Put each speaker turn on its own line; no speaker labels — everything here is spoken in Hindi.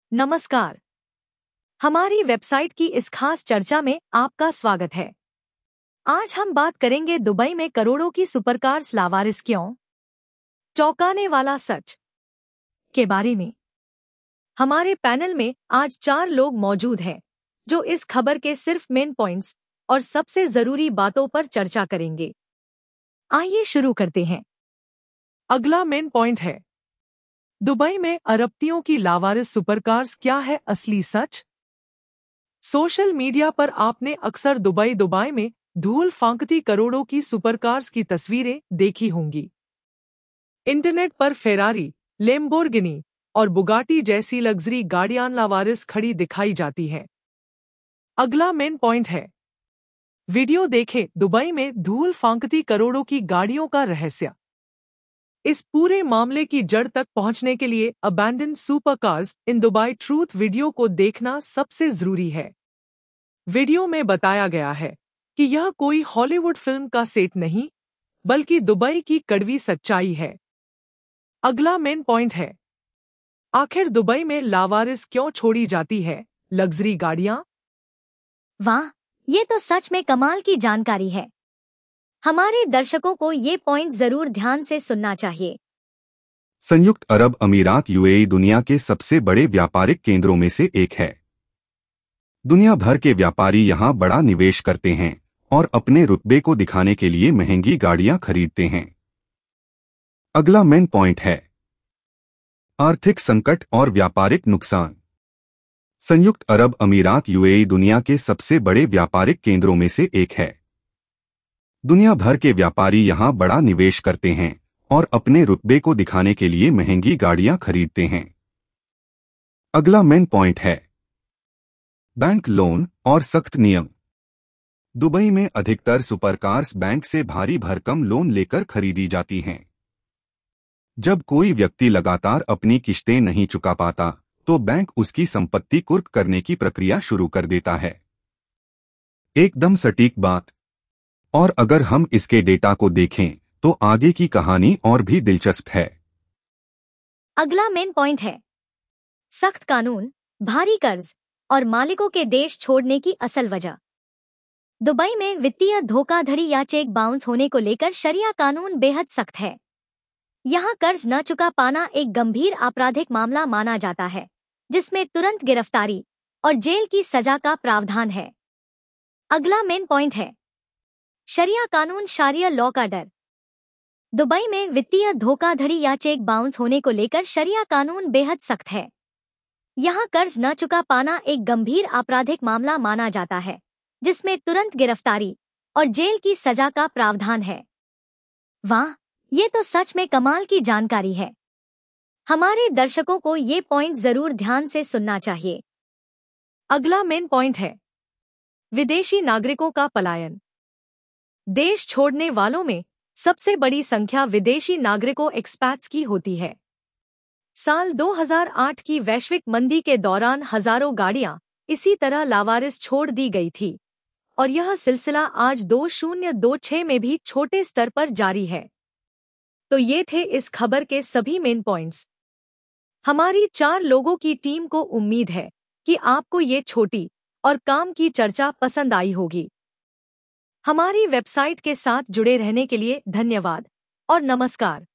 नमस्कार। हमारी वेबसाइट की इस खास चर्चा में आपका स्वागत है। आज हम बात करेंगे दुबई में करोड़ों की सुपरकार्स लावारिस क्यों, चौंकाने वाला सच के बारे में। हमारे पैनल में आज 4 लोग मौजूद हैं जो इस खबर के सिर्फ मेन पॉइंट्स और सबसे जरूरी बातों पर चर्चा करेंगे। आइए शुरू करते हैं।
अगला मेन पॉइंट है, दुबई में अरबतियों की लावारिस सुपरकार्स क्या है असली सच। सोशल मीडिया पर आपने अक्सर दुबई में धूल फांकती करोड़ों की सुपरकार्स की तस्वीरें देखी होंगी। इंटरनेट पर फेरारी, लेम्बोर्गिनी और बुगाटी जैसी लग्जरी गाड़ियां लावारिस खड़ी दिखाई जाती हैं। अगला मेन पॉइंट है, वीडियो देखें दुबई में धूल फांकती करोड़ों की गाड़ियों का रहस्य। इस पूरे मामले की जड़ तक पहुंचने के लिए abandoned supercars in Dubai truth video को देखना सबसे जरूरी है। वीडियो में बताया गया है कि यह कोई हॉलीवुड फिल्म का सेट नहीं, बल्कि दुबई की कड़वी सच्चाई है। अगला मेन पॉइंट है, आखिर दुबई में लावारिस क्यों छोड़ी जाती है लग्जरी गाड़ियां।
वाह, ये तो सच में कमाल की जानकारी है। हमारे दर्शकों को ये पॉइंट जरूर ध्यान से सुनना चाहिए।
संयुक्त अरब अमीरात यूएई दुनिया के सबसे बड़े व्यापारिक केंद्रों में से एक है। दुनिया भर के व्यापारी यहां बड़ा निवेश करते हैं और अपने रुतबे को दिखाने के लिए महंगी गाड़ियां खरीदते हैं। अगला मेन पॉइंट है, आर्थिक संकट और व्यापारिक नुकसान। संयुक्त अरब अमीरात यूएई दुनिया के सबसे बड़े व्यापारिक केंद्रों में से एक है। दुनिया भर के व्यापारी यहां बड़ा निवेश करते हैं और अपने रुतबे को दिखाने के लिए महंगी गाड़ियां खरीदते हैं। अगला मेन पॉइंट है, बैंक लोन और सख्त नियम। दुबई में अधिकतर सुपरकार्स बैंक से भारी भरकम लोन लेकर खरीदी जाती हैं। जब कोई व्यक्ति लगातार अपनी किश्तें नहीं चुका पाता, तो बैंक उसकी संपत्ति कुर्क करने की प्रक्रिया शुरू कर देता है। एकदम सटीक बात। और अगर हम इसके डेटा को देखें तो आगे की कहानी और भी दिलचस्प है।
अगला मेन पॉइंट है, सख्त कानून, भारी कर्ज और मालिकों के देश छोड़ने की असल वजह। दुबई में वित्तीय धोखाधड़ी या चेक बाउंस होने को लेकर शरिया कानून बेहद सख्त है। यहाँ कर्ज न चुका पाना एक गंभीर आपराधिक मामला माना जाता है, जिसमें तुरंत गिरफ्तारी और जेल की सजा का प्रावधान है। अगला मेन पॉइंट है, शरिया कानून, शारिया लॉ का डर। दुबई में वित्तीय धोखाधड़ी या चेक बाउंस होने को लेकर शरिया कानून बेहद सख्त है। यहाँ कर्ज न चुका पाना एक गंभीर आपराधिक मामला माना जाता है, जिसमें तुरंत गिरफ्तारी और जेल की सजा का प्रावधान है। वाह, ये तो सच में कमाल की जानकारी है। हमारे दर्शकों को ये पॉइंट जरूर ध्यान से सुनना चाहिए। अगला मेन पॉइंट है, विदेशी नागरिकों का पलायन। देश छोड़ने वालों में सबसे बड़ी संख्या विदेशी नागरिकों एक्सपैट्स की होती है। साल 2008 की वैश्विक मंदी के दौरान हजारों गाड़ियां इसी तरह लावारिस छोड़ दी गई थी और यह सिलसिला आज 2026 में भी छोटे स्तर पर जारी है। तो ये थे इस खबर के सभी मेन पॉइंट्स। हमारी 4 लोगों की टीम को उम्मीद है कि आपको ये छोटी और काम की चर्चा पसंद आई होगी। हमारी वेबसाइट के साथ जुड़े रहने के लिए धन्यवाद और नमस्कार।